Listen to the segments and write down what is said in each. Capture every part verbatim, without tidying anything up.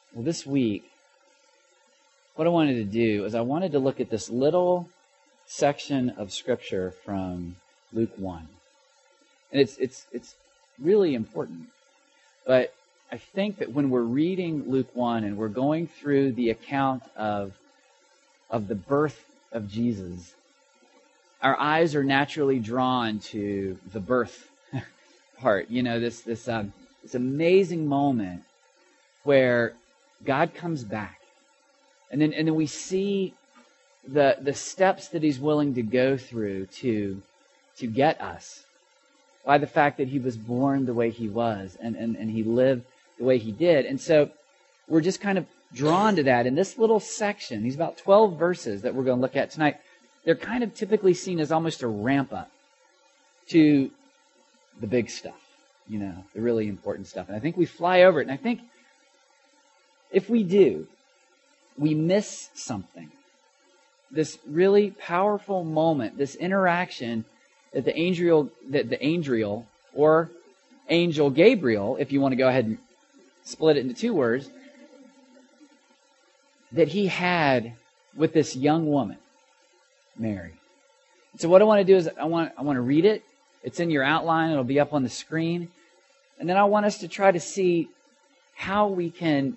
Well, this week, what I wanted to do is I wanted to look at this little section of Scripture from Luke one. And it's it's it's really important. But I think that when we're reading Luke one and we're going through the account of, of the birth of Jesus, our eyes are naturally drawn to the birth part. You know, this this um, this amazing moment where God comes back, and then and then we see the the steps that He's willing to go through to to get us, by the fact that He was born the way He was, and and and He lived the way He did. And so we're just kind of drawn to that in this little section. These about twelve verses that we're going to look at tonight. They're kind of typically seen as almost a ramp up to the big stuff, you know, the really important stuff. And I think we fly over it. And I think if we do, we miss something. This really powerful moment, this interaction that the angel, that the angel or angel Gabriel, if you want to go ahead and split it into two words, that he had with this young woman, Mary. So what I want to do is I want I want to read it. It's in your outline. It'll be up on the screen. And then I want us to try to see how we can,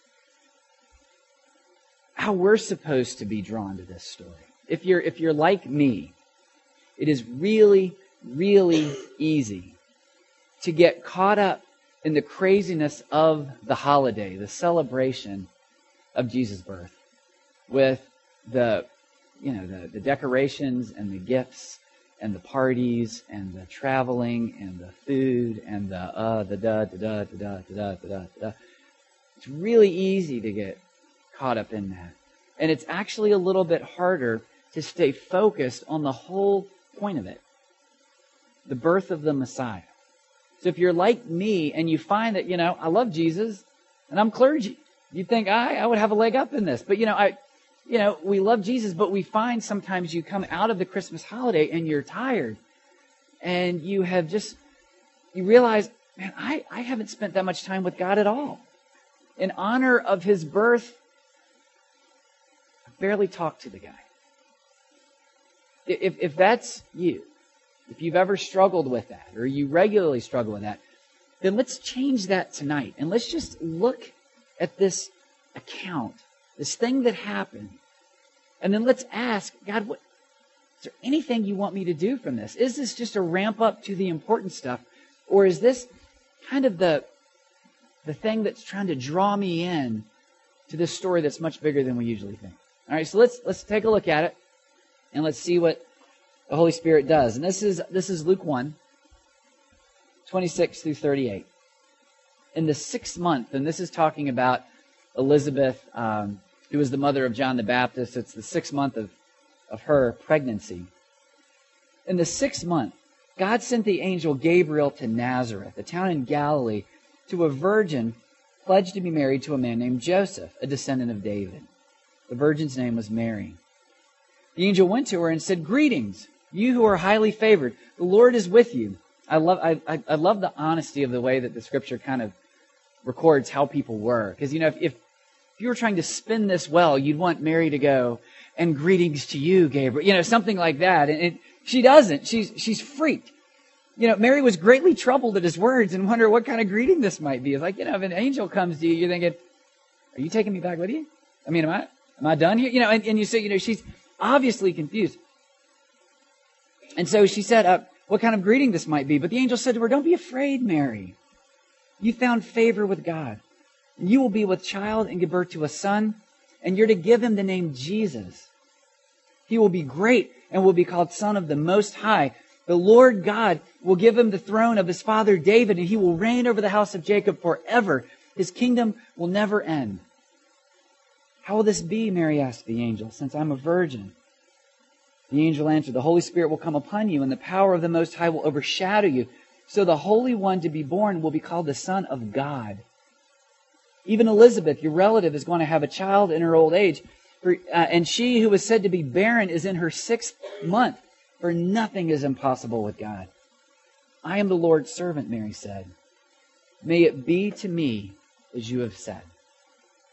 how we're supposed to be drawn to this story. If you're if you're like me, it is really, really easy to get caught up in the craziness of the holiday, the celebration of Jesus' birth, with the you know the, the decorations and the gifts and the parties and the traveling and the food and the uh the da da da da da da da da da. It's really easy to get caught up in that, and it's actually a little bit harder to stay focused on the whole point of it, the birth of the Messiah. So if you're like me and you find that, you know, I love Jesus and I'm clergy, you think I I would have a leg up in this, but you know I. You know, we love Jesus, but we find sometimes you come out of the Christmas holiday and you're tired. And you have just, you realize, man, I, I haven't spent that much time with God at all. In honor of His birth, I barely talked to the guy. If, if that's you, if you've ever struggled with that, or you regularly struggle with that, then let's change that tonight. And let's just look at this account, this thing that happened. And then let's ask, God, what, is there anything you want me to do from this? Is this just a ramp up to the important stuff? Or is this kind of the, the thing that's trying to draw me in to this story that's much bigger than we usually think? All right, so let's let's take a look at it, and let's see what the Holy Spirit does. And this is this is Luke one, twenty-six through thirty-eight. In the sixth month, and this is talking about Elizabeth, um, who was the mother of John the Baptist. It's the sixth month of, of her pregnancy. In the sixth month, God sent the angel Gabriel to Nazareth, a town in Galilee, to a virgin pledged to be married to a man named Joseph, a descendant of David. The virgin's name was Mary. The angel went to her and said, "Greetings, you who are highly favored. The Lord is with you." I love I, I, I love the honesty of the way that the Scripture kind of records how people were. Because, you know, if, if you were trying to spin this well, you'd want Mary to go, "And greetings to you, Gabriel." You know, something like that. And it, she doesn't. She's she's freaked. You know, Mary was greatly troubled at his words and wondered what kind of greeting this might be. It's like, you know, if an angel comes to you, you're thinking, "Are you taking me back with you? I mean, am I am I done here?" You know, and, and you say, you know, she's obviously confused. And so she said, uh, what kind of greeting this might be. But the angel said to her, "Don't be afraid, Mary. You found favor with God. You will be with child and give birth to a son, and you're to give him the name Jesus. He will be great and will be called Son of the Most High. The Lord God will give him the throne of his father David, and he will reign over the house of Jacob forever. His kingdom will never end." "How will this be?" Mary asked the angel, "since I'm a virgin?" The angel answered, "The Holy Spirit will come upon you, and the power of the Most High will overshadow you. So the Holy One to be born will be called the Son of God. Even Elizabeth, your relative, is going to have a child in her old age, for, uh, and she who was said to be barren is in her sixth month, for nothing is impossible with God." "I am the Lord's servant," Mary said. "May it be to me as you have said."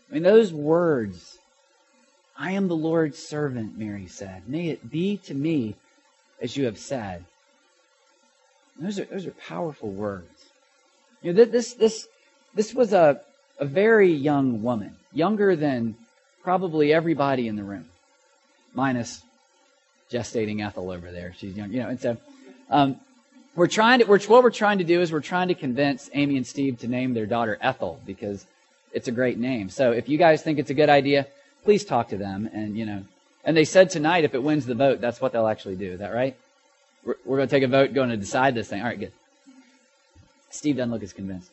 I mean, those words, I am the Lord's servant, Mary said. May it be to me as you have said. Those are, those are powerful words. You know, this, this, this was a, a very young woman, younger than probably everybody in the room, minus gestating Ethel over there. She's young, you know, and so um, we're trying to. We're, what we're trying to do is we're trying to convince Amy and Steve to name their daughter Ethel because it's a great name. So if you guys think it's a good idea, please talk to them. And you know, and they said tonight if it wins the vote, that's what they'll actually do. Is that right? We're, we're going to take a vote, going to decide this thing. All right, good. Steve doesn't look as convinced.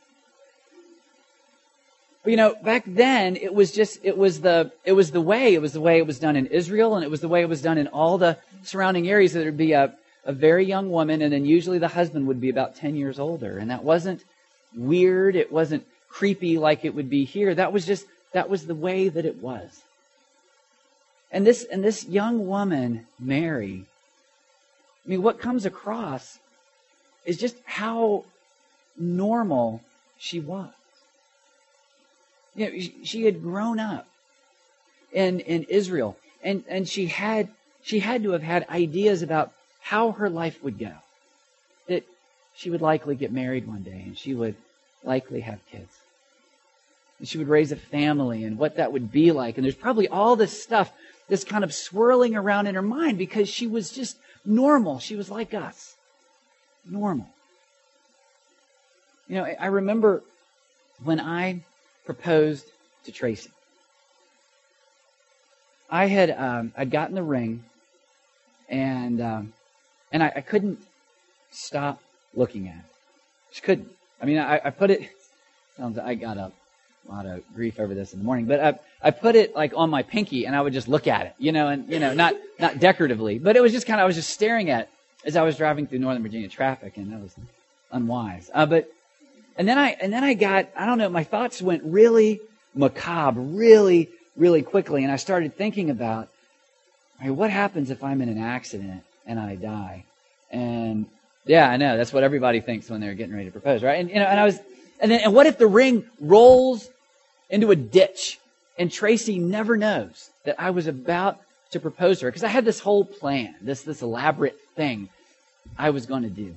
But, you know, back then it was just it was the it was the way it was the way it was done in Israel, and it was the way it was done in all the surrounding areas. There would be a, a very young woman, and then usually the husband would be about ten years older, and that wasn't weird. It wasn't creepy like it would be here. That was just that was the way that it was. And this and this young woman, Mary, I mean, what comes across is just how normal she was. You know, she had grown up in in Israel, and, and she had she had to have had ideas about how her life would go. That she would likely get married one day, and she would likely have kids. And she would raise a family, and what that would be like. And there's probably all this stuff that's kind of swirling around in her mind because she was just normal. She was like us. Normal. You know, I remember when I proposed to Tracy. I had um, I'd gotten the ring, and um, and I, I couldn't stop looking at it. Just couldn't. I mean, I, I put it. I got a lot of grief over this in the morning, but I I put it like on my pinky, and I would just look at it, you know, and you know, not not decoratively, but it was just kind of I was just staring at it as I was driving through Northern Virginia traffic, and that was unwise. Uh, but And then I and then I got, I don't know, my thoughts went really macabre, really, really quickly. And I started thinking about, all right, what happens if I'm in an accident and I die? And yeah, I know, that's what everybody thinks when they're getting ready to propose, right? And you know, and I was and then and what if the ring rolls into a ditch and Tracy never knows that I was about to propose to her? Because I had this whole plan, this this elaborate thing I was going to do.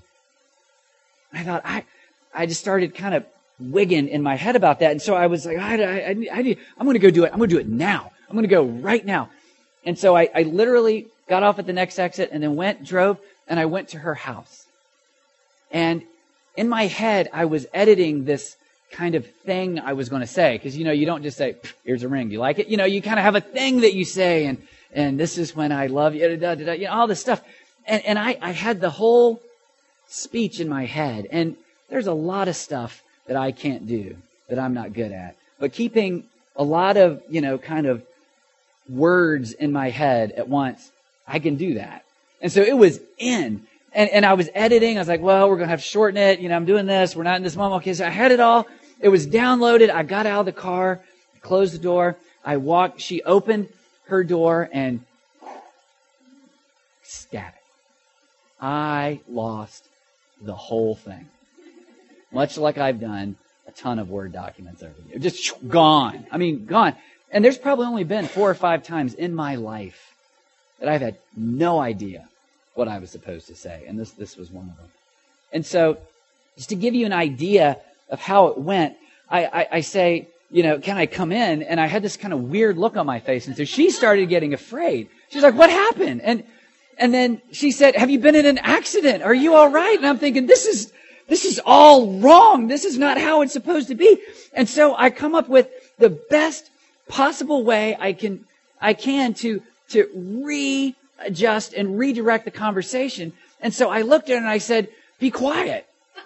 I thought, I I just started kind of wigging in my head about that. And so I was like, I, I, I, I need, I'm going to go do it. I'm going to do it now. I'm going to go right now. And so I, I literally got off at the next exit and then went, drove, and I went to her house. And in my head, I was editing this kind of thing I was going to say. Because, you know, you don't just say, here's a ring. Do you like it? You know, you kind of have a thing that you say. And, and this is when I love you. Da, da, da, you know, all this stuff. And, and I, I had the whole speech in my head. And there's a lot of stuff that I can't do, that I'm not good at. But keeping a lot of, you know, kind of words in my head at once, I can do that. And so it was in. And, and I was editing. I was like, well, we're going to have to shorten it. You know, I'm doing this. We're not in this moment. Okay, so I had it all. It was downloaded. I got out of the car, closed the door. I walked. She opened her door and ecstatic. I lost the whole thing. Much like I've done a ton of Word documents over the years. Just gone. I mean, gone. And there's probably only been four or five times in my life that I've had no idea what I was supposed to say. And this, this was one of them. And so, just to give you an idea of how it went, I, I, I say, you know, can I come in? And I had this kind of weird look on my face. And so she started getting afraid. She's like, what happened? And, and then she said, have you been in an accident? Are you all right? And I'm thinking, this is... This is all wrong. This is not how it's supposed to be. And so I come up with the best possible way I can I can to to readjust and redirect the conversation. And so I looked at her and I said, be quiet.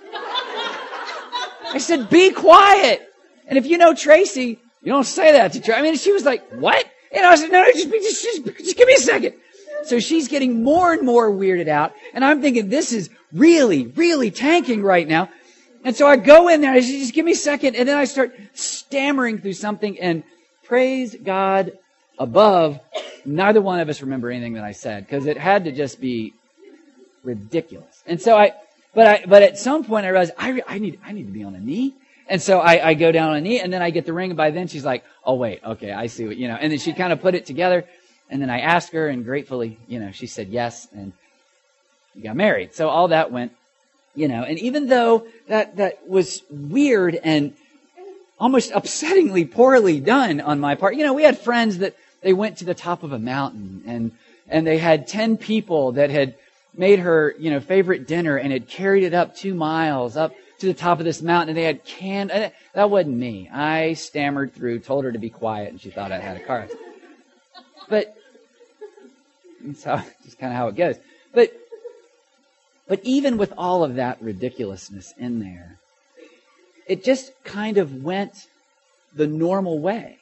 I said, be quiet. And if you know Tracy, you don't say that to Tracy. I mean, she was like, what? And I said, no, no, just, just, just, just give me a second. So she's getting more and more weirded out. And I'm thinking, this is really, really tanking right now. And so I go in there, I say, just give me a second. And then I start stammering through something. And praise God above, neither one of us remember anything that I said. Because it had to just be ridiculous. And so I, but I, but at some point I realized, I, I need, I need to be on a knee. And so I, I go down on a knee, and then I get the ring, and by then she's like, oh, wait, okay, I see what, you know. And then she kind of put it together, and then I asked her, and gratefully, you know, she said yes, and we got married. So all that went, you know, and even though that, that was weird and almost upsettingly poorly done on my part, you know, we had friends that they went to the top of a mountain, and and they had ten people that had made her, you know, favorite dinner and had carried it up two miles up to the top of this mountain, and they had canned. That wasn't me. I stammered through, told her to be quiet, and she thought I had a car accident. But that's how, just kind of how it goes. But but even with all of that ridiculousness in there, it just kind of went the normal way.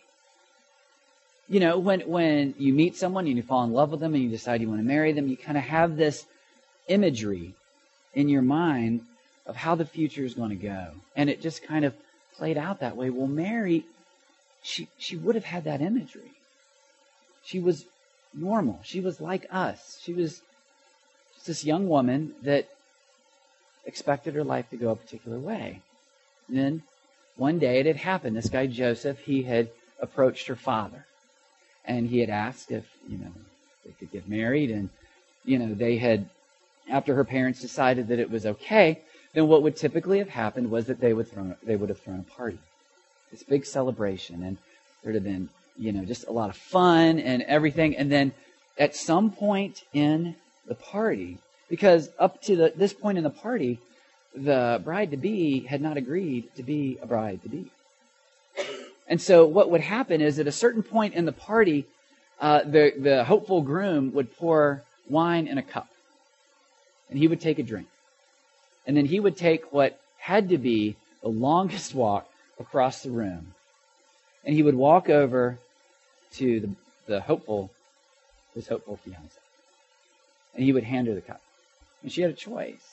You know, when when you meet someone and you fall in love with them and you decide you want to marry them, you kind of have this imagery in your mind of how the future is going to go. And it just kind of played out that way. Well, Mary, she, she would have had that imagery. She was normal. She was like us. She was just this young woman that expected her life to go a particular way. And then one day it had happened. This guy Joseph, he had approached her father. And he had asked if, you know, they could get married. And, you know, they had, after her parents decided that it was okay, then what would typically have happened was that they would throw, they would have thrown a party. This big celebration. And there would have been, you know, just a lot of fun and everything. And then at some point in the party, because up to the, this point in the party, the bride-to-be had not agreed to be a bride-to-be. And so what would happen is at a certain point in the party, uh, the, the hopeful groom would pour wine in a cup. And he would take a drink. And then he would take what had to be the longest walk across the room. And he would walk over to the, the hopeful, his hopeful fiancée. And he would hand her the cup. And she had a choice.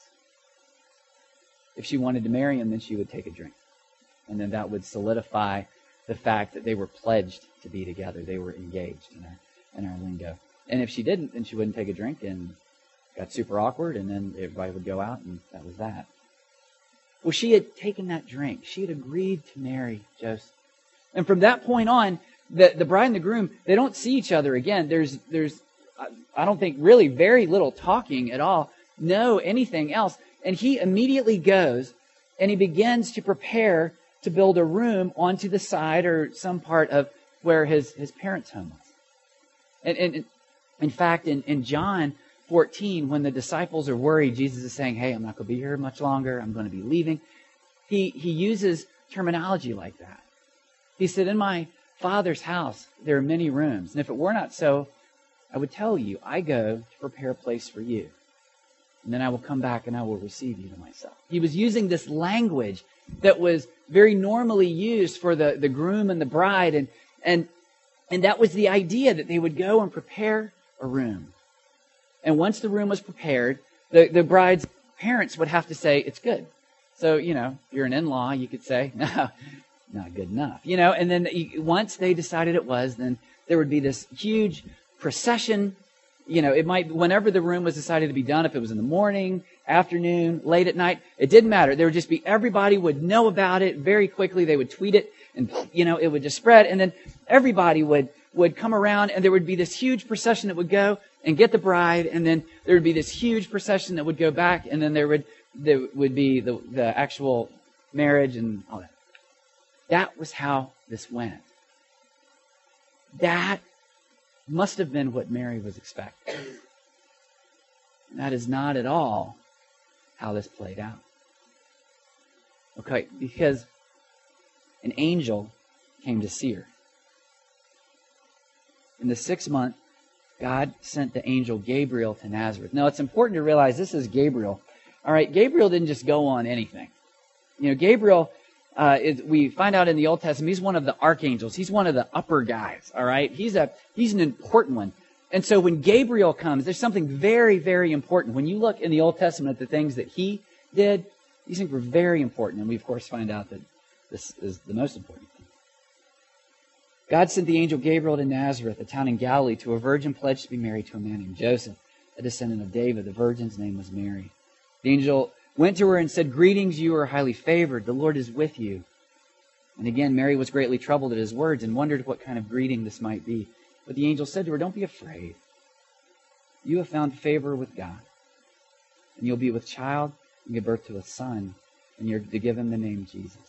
If she wanted to marry him, then she would take a drink. And then that would solidify the fact that they were pledged to be together. They were engaged in our, in our lingo. And if she didn't, then she wouldn't take a drink, and it got super awkward, and then everybody would go out, and that was that. Well, she had taken that drink. She had agreed to marry Joseph. And from that point on, the, the bride and the groom, they don't see each other again. There's, there's, I don't think, really very little talking at all. No, anything else. And he immediately goes, and he begins to prepare to build a room onto the side or some part of where his, his parents' home was. And, and in fact, in, in John fourteen, when the disciples are worried, Jesus is saying, hey, I'm not going to be here much longer. I'm going to be leaving. He, he uses terminology like that. He said, in my Father's house, there are many rooms. And if it were not so, I would tell you, I go to prepare a place for you. And then I will come back and I will receive you to myself. He was using this language that was very normally used for the, the groom and the bride. And, and, and that was the idea, that they would go and prepare a room. And once the room was prepared, the, the bride's parents would have to say, it's good. So, you know, if you're an in-law, you could say, no, not good enough. You know, and then once they decided it was, then there would be this huge procession. You know, it might, whenever the room was decided to be done, if it was in the morning, afternoon, late at night, it didn't matter. There would just be, everybody would know about it very quickly. They would tweet it, and, you know, it would just spread. And then everybody would, would come around, and there would be this huge procession that would go and get the bride. And then there would be this huge procession that would go back. And then there would, there would be the, the actual marriage and all that. That was how this went. That must have been what Mary was expecting. That is not at all how this played out. Okay, because an angel came to see her. In the sixth month, God sent the angel Gabriel to Nazareth. Now, it's important to realize this is Gabriel. All right, Gabriel didn't just go on anything. You know, Gabriel, uh, is, we find out in the Old Testament, he's one of the archangels. He's one of the upper guys, all right? He's a he's an important one. And so when Gabriel comes, there's something very, very important. When you look in the Old Testament at the things that he did, these things were very important. And we, of course, find out that this is the most important thing. God sent the angel Gabriel to Nazareth, a town in Galilee, to a virgin pledged to be married to a man named Joseph, a descendant of David. The virgin's name was Mary. The angel went to her and said, "Greetings, you are highly favored. The Lord is with you." And again, Mary was greatly troubled at his words and wondered what kind of greeting this might be. But the angel said to her, "Don't be afraid. You have found favor with God. And you'll be with child and give birth to a son, and you're to give him the name Jesus.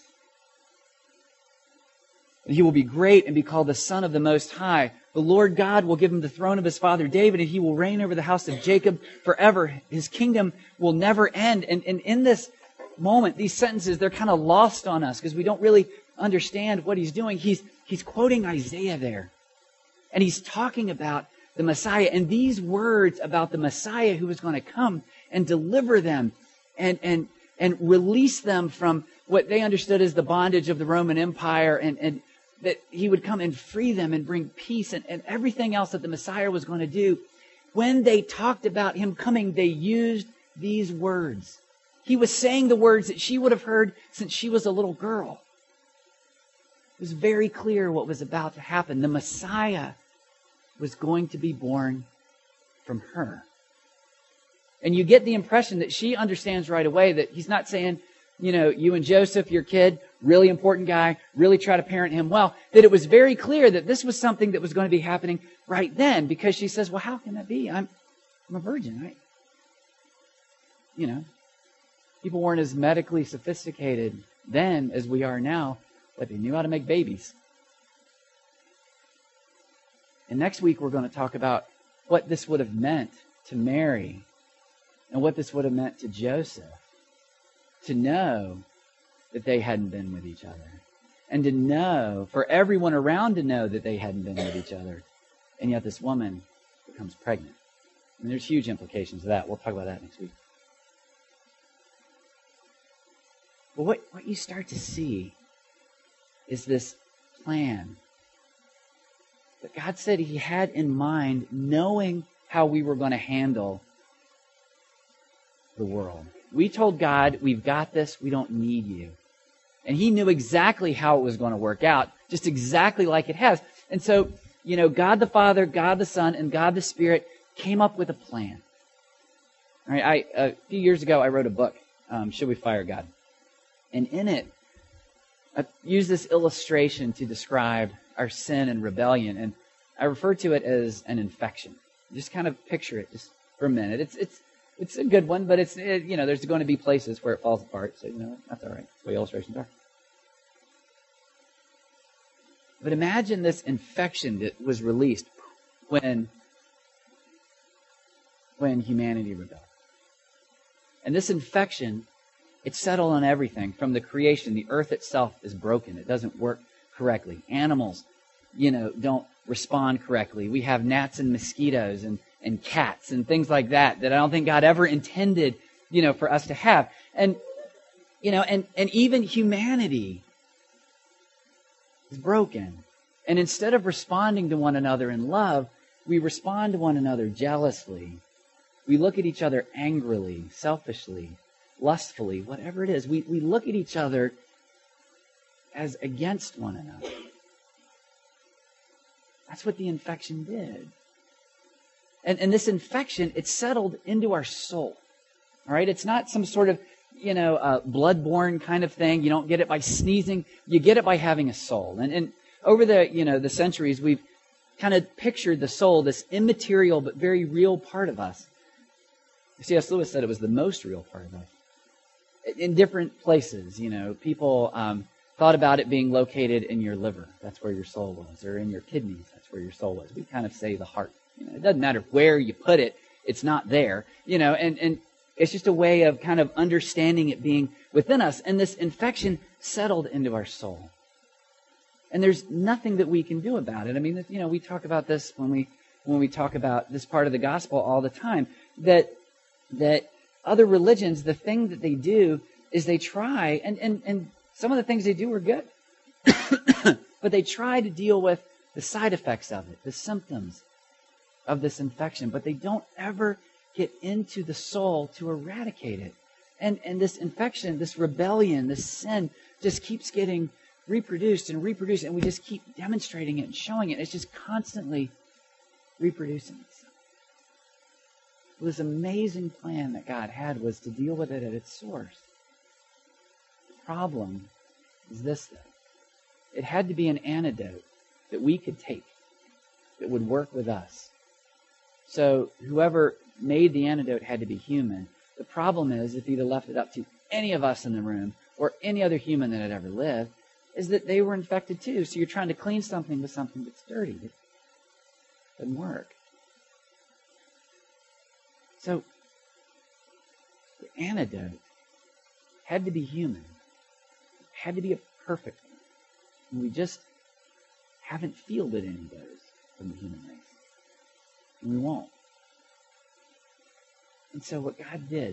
And he will be great and be called the Son of the Most High. The Lord God will give him the throne of his father David, and he will reign over the house of Jacob forever. His kingdom will never end." And, and in this moment, these sentences, they're kind of lost on us because we don't really understand what he's doing. He's, he's quoting Isaiah there. And he's talking about the Messiah. And these words about the Messiah who was going to come and deliver them and, and, and release them from what they understood as the bondage of the Roman Empire, and, and that he would come and free them and bring peace and, and everything else that the Messiah was going to do. When they talked about him coming, they used these words. He was saying the words that she would have heard since she was a little girl. It was very clear what was about to happen. The Messiah was going to be born from her. And you get the impression that she understands right away that he's not saying, you know, you and Joseph, your kid, really important guy, really try to parent him well. That it was very clear that this was something that was going to be happening right then, because she says, well, how can that be? I'm, I'm a virgin, right? You know, people weren't as medically sophisticated then as we are now, but they knew how to make babies. And next week we're going to talk about what this would have meant to Mary and what this would have meant to Joseph to know that they hadn't been with each other, and to know, for everyone around to know that they hadn't been with each other, and yet this woman becomes pregnant. And there's huge implications of that. We'll talk about that next week. But what, what you start to see is this plan that God said he had in mind, knowing how we were going to handle the world. We told God, we've got this, we don't need you. And he knew exactly how it was going to work out, just exactly like it has. And so, you know, God the Father, God the Son, and God the Spirit came up with a plan. All right, I, a few years ago, I wrote a book, um, Should We Fire God? And in it, I used this illustration to describe our sin and rebellion. And I refer to it as an infection. Just kind of picture it just for a minute. It's it's it's a good one, but it's it, you know, there's going to be places where it falls apart. So, you know, that's all right. That's the way illustrations are. But imagine this infection that was released when, when humanity rebelled. And this infection, it settled on everything from the creation. The earth itself is broken. It doesn't work correctly. Animals, you know, don't respond correctly. We have gnats and mosquitoes and, and cats and things like that that I don't think God ever intended, you know, for us to have. And, you know, and, and even humanity is broken. And instead of responding to one another in love, we respond to one another jealously. We look at each other angrily, selfishly, lustfully, whatever it is. We, we look at each other as against one another. That's what the infection did. And, and this infection, it settled into our soul. All right? It's not some sort of, you know, uh, blood-borne kind of thing. You don't get it by sneezing. You get it by having a soul. And, and over the, you know, the centuries, we've kind of pictured the soul, this immaterial but very real part of us. C S Lewis said it was the most real part of us. In different places, you know, people um, thought about it being located in your liver. That's where your soul was. Or in your kidneys. That's where your soul was. We kind of say the heart. You know, it doesn't matter where you put it. It's not there. You know, and, and it's just a way of kind of understanding it being within us. And this infection settled into our soul. And there's nothing that we can do about it. I mean, you know, we talk about this when we when we talk about this part of the gospel all the time. That that other religions, the thing that they do is they try, and, and, and some of the things they do are good, but they try to deal with the side effects of it, the symptoms of this infection, but they don't ever get into the soul to eradicate it. And, and this infection, this rebellion, this sin just keeps getting reproduced and reproduced, and we just keep demonstrating it and showing it. It's just constantly reproducing itself. This amazing plan that God had was to deal with it at its source. The problem is this, though. it had to be an antidote that we could take, that would work with us. So whoever made the antidote had to be human. The problem is, if he'd have left it up to any of us in the room, or any other human that had ever lived, is that they were infected too. So you're trying to clean something with something that's dirty. It doesn't work. So the antidote had to be human. It had to be a perfect one. And we just haven't fielded any of those from the human race. And we won't. And so what God did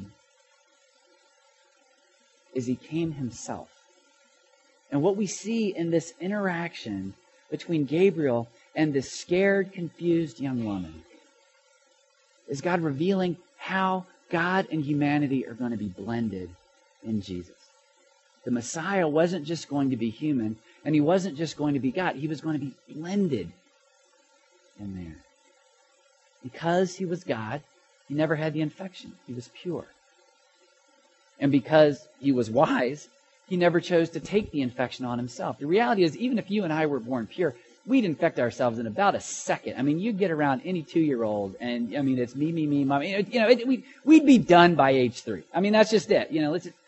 is he came himself. And what we see in this interaction between Gabriel and this scared, confused young woman is God revealing how God and humanity are going to be blended in Jesus. The Messiah wasn't just going to be human, and he wasn't just going to be God. He was going to be blended in there. Because he was God, he never had the infection. He was pure. And because he was wise, he never chose to take the infection on himself. The reality is, even if you and I were born pure, we'd infect ourselves in about a second. I mean, you'd get around any two-year-old, and I mean, it's me, me, me, mommy. You know, it, we'd, we'd be done by age three. I mean, that's just it. You know, let's just...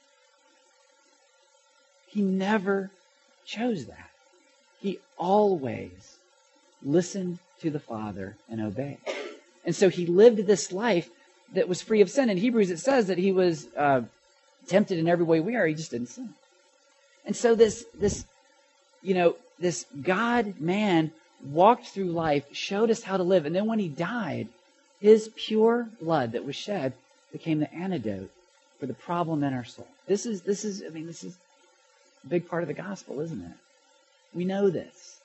He never chose that. He always listened to the Father and obeyed. And so he lived this life that was free of sin. In Hebrews, it says that he was uh, tempted in every way we are. He just didn't sin. And so this, this, you know, this God-man walked through life, showed us how to live. And then when he died, his pure blood that was shed became the antidote for the problem in our soul. This is, this is, I mean, this is a big part of the gospel, isn't it? We know this.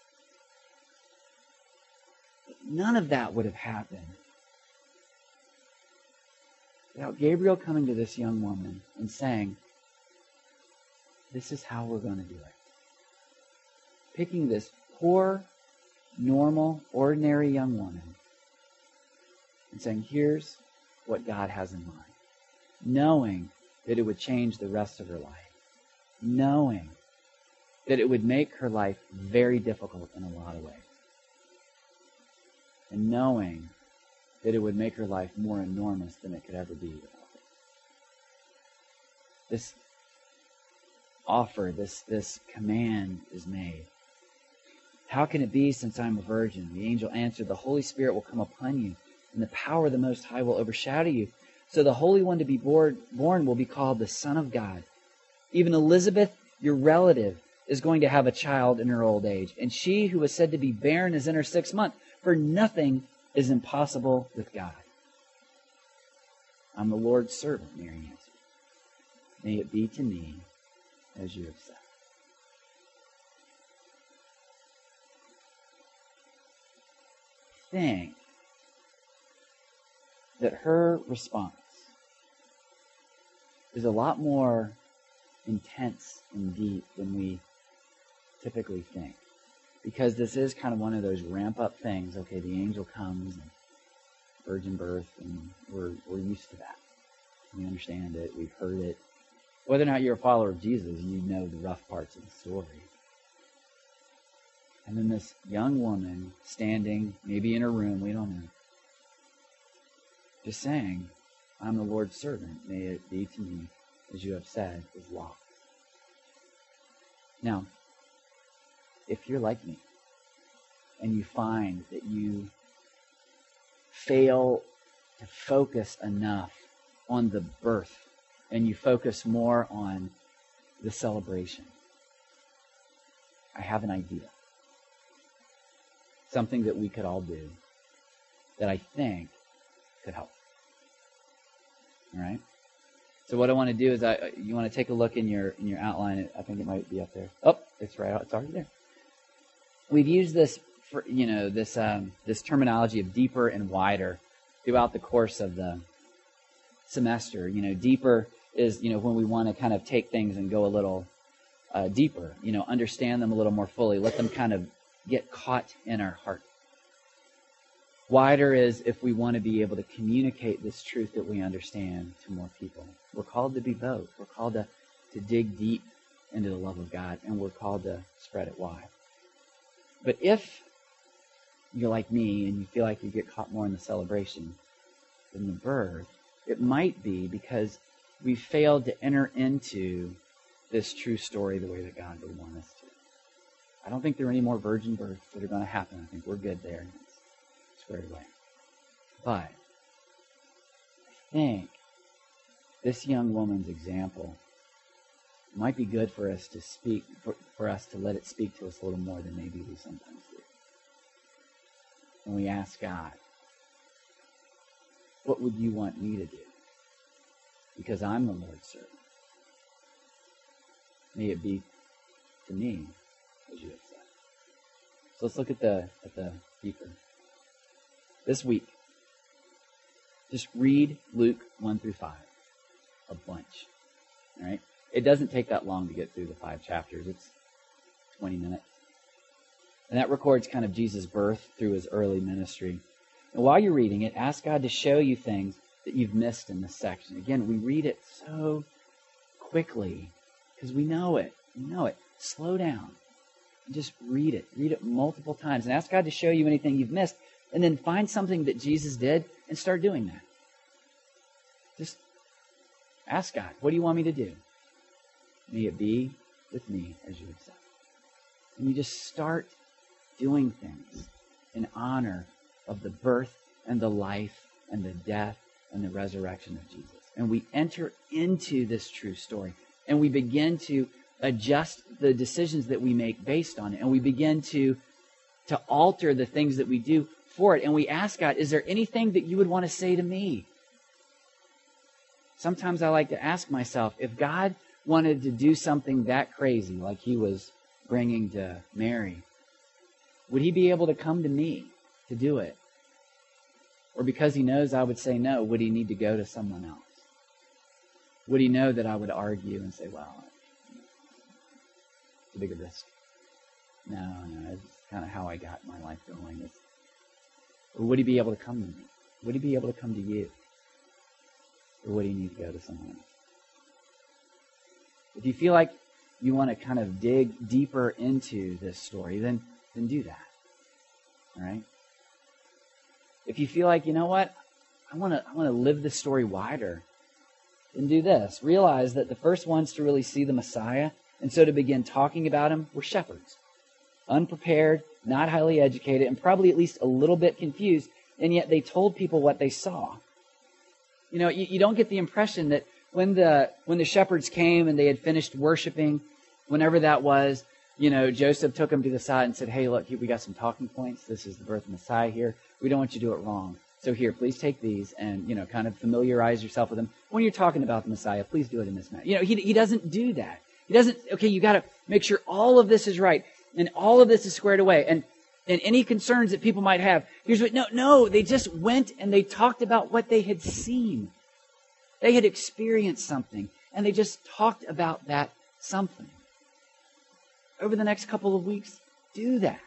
But none of that would have happened without Gabriel coming to this young woman and saying, this is how we're going to do it. Picking this poor, normal, ordinary young woman and saying, here's what God has in mind. Knowing that it would change the rest of her life. Knowing that it would make her life very difficult in a lot of ways. And knowing that it would make her life more enormous than it could ever be without it. This offer, this, this command is made. How can it be since I'm a virgin? The angel answered, the Holy Spirit will come upon you, and the power of the Most High will overshadow you. So the Holy One to be born, born will be called the Son of God. Even Elizabeth, your relative, is going to have a child in her old age, and she who was said to be barren is in her sixth month, for nothing is impossible with God. I'm the Lord's servant, Mary answered. May it be to me as you have said. I think that her response is a lot more intense and deep than we typically think. Because this is kind of one of those ramp-up things. Okay, the angel comes, and virgin birth, and we're we're used to that. We understand it. We've heard it. Whether or not you're a follower of Jesus, you know the rough parts of the story. And then this young woman standing, maybe in her room, we don't know, just saying, I'm the Lord's servant. May it be to me as you have said, is lost. Now, if you're like me, and you find that you fail to focus enough on the birth, and you focus more on the celebration, I have an idea. Something that we could all do that I think could help. All right? So what I want to do is, I you want to take a look in your in your outline. I think it might be up there. Oh, it's right. It's already there. We've used this, for, you know, this um, this terminology of deeper and wider throughout the course of the semester. You know, deeper is, you know, when we want to kind of take things and go a little uh, deeper. You know, understand them a little more fully. Let them kind of get caught in our heart. Wider is if we want to be able to communicate this truth that we understand to more people. We're called to be both. We're called to, to dig deep into the love of God, and we're called to spread it wide. But if you're like me and you feel like you get caught more in the celebration than the birth, it might be because we failed to enter into this true story the way that God would want us to. I don't think there are any more virgin births that are going to happen. I think we're good there. It's squared away. But I think this young woman's example might be good for us to speak, for, for us to let it speak to us a little more than maybe we sometimes do. And we ask God, what would you want me to do? Because I'm the Lord's servant. May it be to me as you have said. So let's look at the at the deeper. This week, just read Luke one through five. A bunch. All right? It doesn't take that long to get through the five chapters. It's twenty minutes. And that records kind of Jesus' birth through his early ministry. And while you're reading it, ask God to show you things that you've missed in this section. Again, we read it so quickly because we know it. We know it. Slow down. And just read it. Read it multiple times. And ask God to show you anything you've missed. And then find something that Jesus did and start doing that. Just ask God, what do you want me to do? May it be with me as you have said. And you just start doing things in honor of the birth and the life and the death and the resurrection of Jesus. And we enter into this true story. And we begin to adjust the decisions that we make based on it. And we begin to, to alter the things that we do for it. And we ask God, is there anything that you would want to say to me? Sometimes I like to ask myself, if God wanted to do something that crazy, like he was bringing to Mary, would he be able to come to me to do it? Or because he knows I would say no, would he need to go to someone else? Would he know that I would argue and say, well, it's a bigger risk? No, no, it's kind of how I got my life going. It's, or would he be able to come to me? Would he be able to come to you? Or would he need to go to someone else? If you feel like you want to kind of dig deeper into this story, then, then do that. All right? If you feel like, you know what, I want to I want to live this story wider, then do this. Realize that the first ones to really see the Messiah, and so to begin talking about him, were shepherds. Unprepared, not highly educated, and probably at least a little bit confused, and yet they told people what they saw. You know, you, you don't get the impression that when the when the shepherds came and they had finished worshiping, whenever that was, you know, Joseph took them to the side and said, hey, look, we got some talking points. This is the birth of Messiah here. We don't want you to do it wrong. So here, please take these and, you know, kind of familiarize yourself with them. When you're talking about the Messiah, please do it in this manner. You know, he, he doesn't do that. He doesn't, okay, you got to make sure all of this is right and all of this is squared away. And, and any concerns that people might have, here's what, no, no, they just went and they talked about what they had seen. They had experienced something and they just talked about that something. Over the next couple of weeks, do that.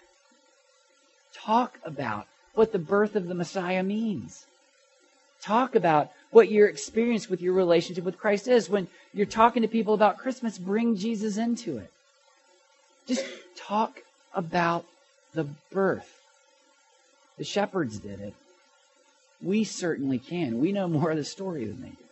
Talk about what the birth of the Messiah means. Talk about what your experience with your relationship with Christ is. When you're talking to people about Christmas, bring Jesus into it. Just talk about the birth. The shepherds did it. We certainly can. We know more of the story than they do.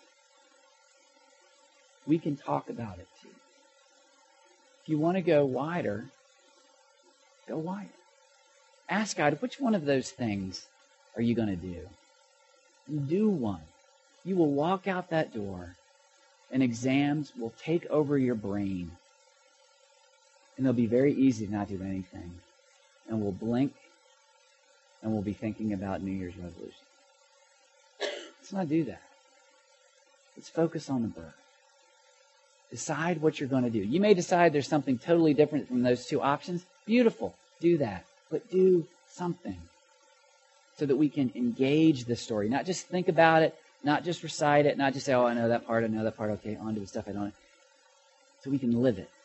We can talk about it too. If you want to go wider, go wider. Ask God, which one of those things are you going to do? You do one. You will walk out that door, and exams will take over your brain. And they'll be very easy to not do anything. And we'll blink, and we'll be thinking about New Year's resolutions. Let's not do that. Let's focus on the birth. Decide what you're going to do. You may decide there's something totally different from those two options. Beautiful. Do that. But do something so that we can engage the story. Not just think about it, not just recite it, not just say, oh, I know that part, I know that part, okay, on to the stuff I don't know. So we can live it.